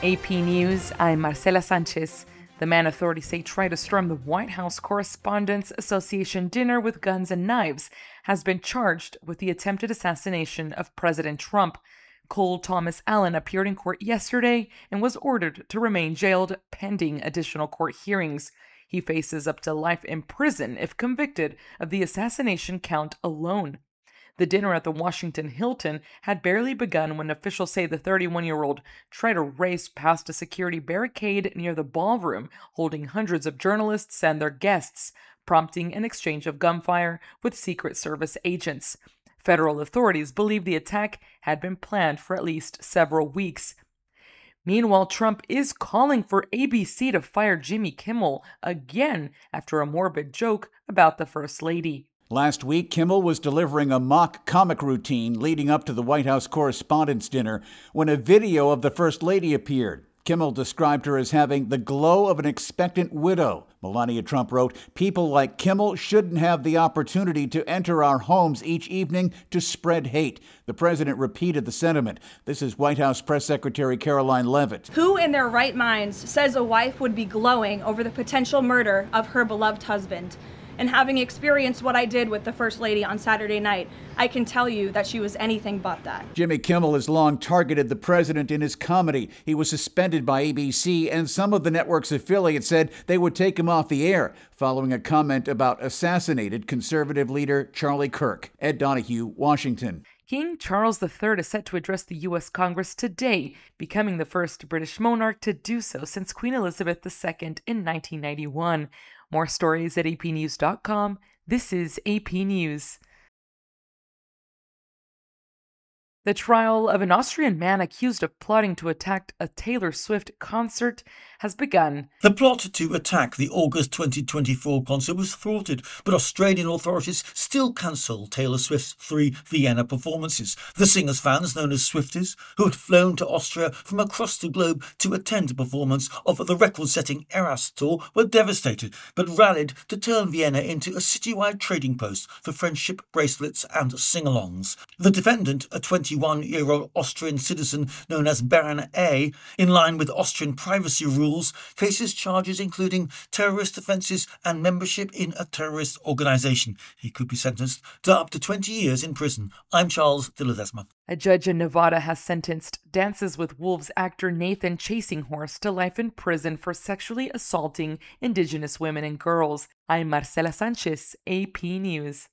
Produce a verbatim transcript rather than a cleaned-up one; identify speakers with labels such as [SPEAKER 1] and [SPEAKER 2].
[SPEAKER 1] A P News, I'm Marcela Sanchez. The man authorities say tried to storm the White House Correspondents' Association dinner with guns and knives has been charged with the attempted assassination of President Trump. Cole Thomas Allen appeared in court yesterday and was ordered to remain jailed pending additional court hearings. He faces up to life in prison if convicted of the assassination count alone. The dinner at the Washington Hilton had barely begun when officials say the thirty-one-year-old tried to race past a security barricade near the ballroom, holding hundreds of journalists and their guests, prompting an exchange of gunfire with Secret Service agents. Federal authorities believe the attack had been planned for at least several weeks. Meanwhile, Trump is calling for A B C to fire Jimmy Kimmel again after a morbid joke about the First Lady.
[SPEAKER 2] Last week, Kimmel was delivering a mock comic routine leading up to the White House Correspondents' Dinner when a video of the First Lady appeared. Kimmel described her as having the glow of an expectant widow. Melania Trump wrote, "People like Kimmel shouldn't have the opportunity to enter our homes each evening to spread hate." The president repeated the sentiment. This is White House Press Secretary Caroline Leavitt.
[SPEAKER 3] Who in their right minds says a wife would be glowing over the potential murder of her beloved husband? And having experienced what I did with the First Lady on Saturday night, I can tell you that she was anything but that.
[SPEAKER 2] Jimmy Kimmel has long targeted the president in his comedy. He was suspended by A B C, and some of the network's affiliates said they would take him off the air following a comment about assassinated conservative leader Charlie Kirk. Ed Donahue, Washington.
[SPEAKER 1] King Charles the Third is set to address the U S Congress today, becoming the first British monarch to do so since Queen Elizabeth the Second in nineteen ninety-one. More stories at A P news dot com. This is A P News. The trial of an Austrian man accused of plotting to attack a Taylor Swift concert has begun.
[SPEAKER 4] The plot to attack the August twenty twenty-four concert was thwarted, but Australian authorities still cancelled Taylor Swift's three Vienna performances. The singer's fans, known as Swifties, who had flown to Austria from across the globe to attend a performance of the record-setting Eras tour, were devastated, but rallied to turn Vienna into a citywide trading post for friendship bracelets and sing-alongs. The defendant, a twenty-one-year-old Austrian citizen known as Baron A, in line with Austrian privacy rules, faces charges including terrorist offences and membership in a terrorist organisation. He could be sentenced to up to twenty years in prison. I'm Charles de Ledesma.
[SPEAKER 1] A judge in Nevada has sentenced Dances with Wolves actor Nathan Chasinghorse to life in prison for sexually assaulting Indigenous women and girls. I'm Marcela Sanchez, A P News.